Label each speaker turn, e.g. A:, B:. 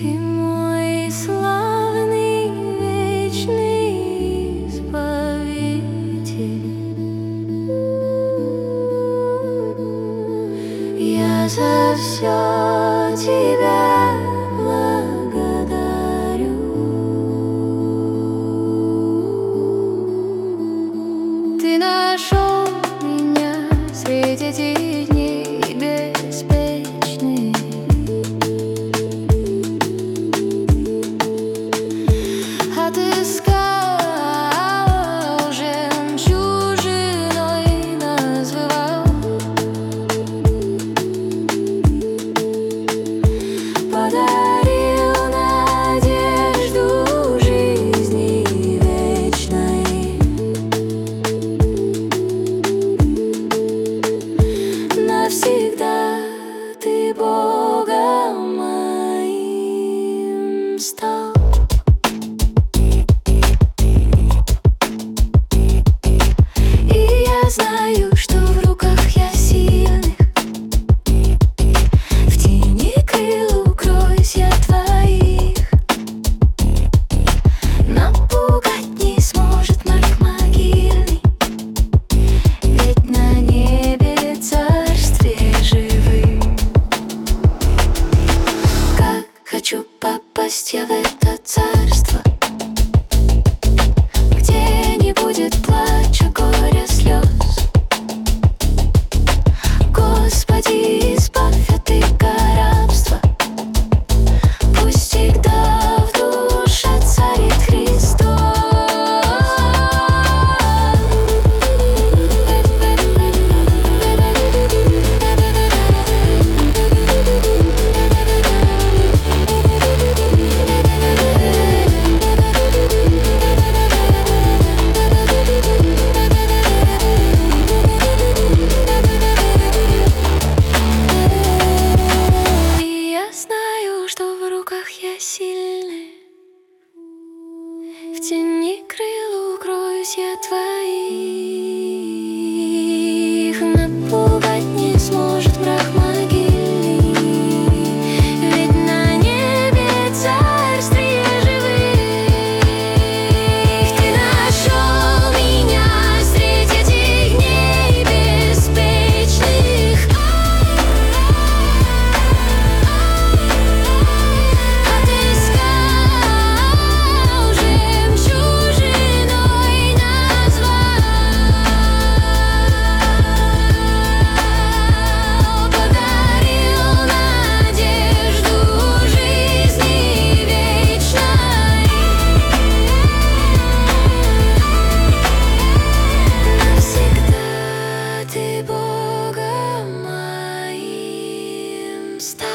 A: Ты мой славный вечный избавитель. Я за все тебя благодарю. Ты нашел меня среди этих дней беспечных. Отыскал, жемчужиной назвал. Подарил надежду жизни вечной. Навсегда ты Богом моим стал. И я знаю, что в руках я сильных. В тени крыл укроюсь я твоих. Напугать не сможет мрак могильный. Ведь на небе царствие живых. Как хочу попасть я в это царство, где не будет плача, горя, слез. Господи, избавь от иго рабства. Пусть всегда в душе царит Христос. В руках я сильная, в тени крыл укроюсь я твоих. Напугать не сможет мрак могильный, ведь на небе царствие живых. Ты нашел меня среди этих дней беспечных. Ты Богом моим стал.